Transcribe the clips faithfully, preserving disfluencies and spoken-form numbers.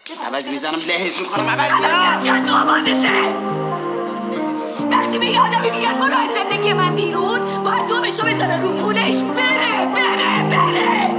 عوض میزنم لهت میکنم عوض چند تو آمادته وقتی به آدمی میگن برو از زندگی من بیرون باید دو بشو بزنه رو کولش بره بره بره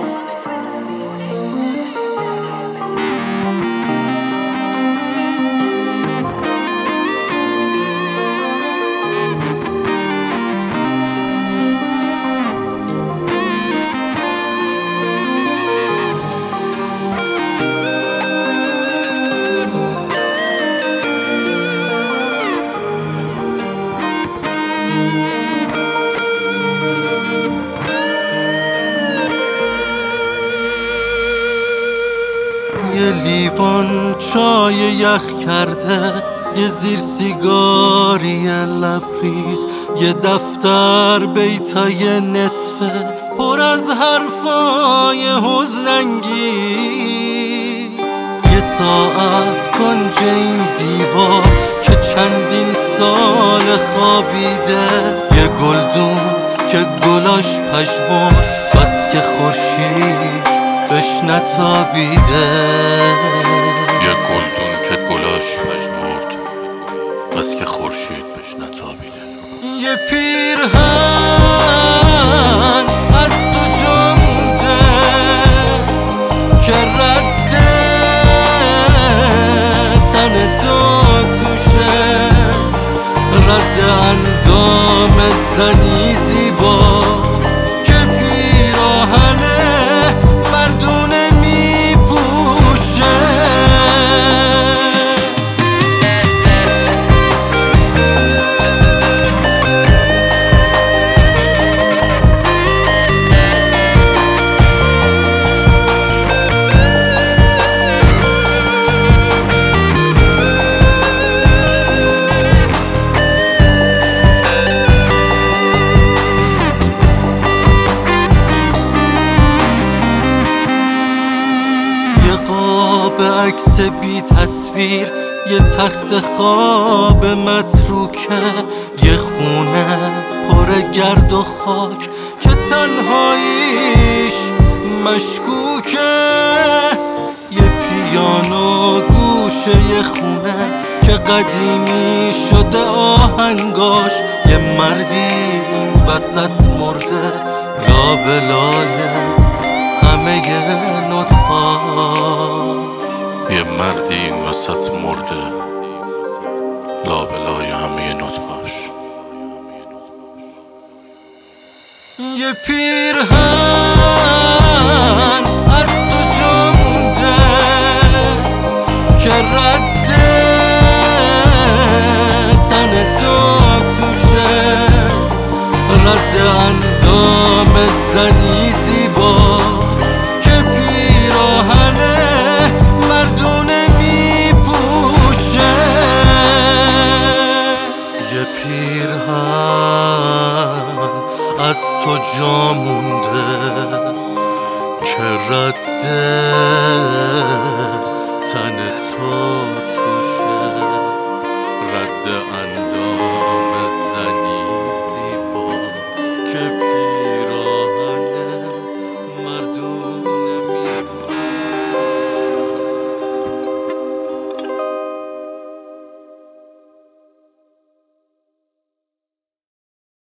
یه لیوان چای یخ کرده، یه زیر سیگاری لبریز، یه دفتر بیتای نصفه پر از حرفای حزن انگیز، یه ساعت کنج این دیوار که چندین سال خوابیده، یه گلدون که گلاش پژمرد بس که خورشید بش نتابیده، یه گلدون که گلاش پژمرد بس که خورشید بش نتابیده، یه پیرهن از تو جا مونده که رد تن تو توشه، رد اندام زنی زیبا که پیراهنه مردونه میپوشه. عکس بی تصویر، یه تخت خواب متروکه، یه خونه پر گرد و خاک که تنهاییش مشکوکه، یه پیانو گوشه یه خونه که قدیمی شده آهنگاش، یه مردی این وسط مرده لابلای همه نوت‌ها، یه مردی این وسط مرده لابلای همه نطفاش، یه پیرهن از تو جا مونده که رد تن تو توشه، رد اندام زنی زیبا که پیراهنه مردونه میپوشه، یه پیرهن از تو جا مونده که رد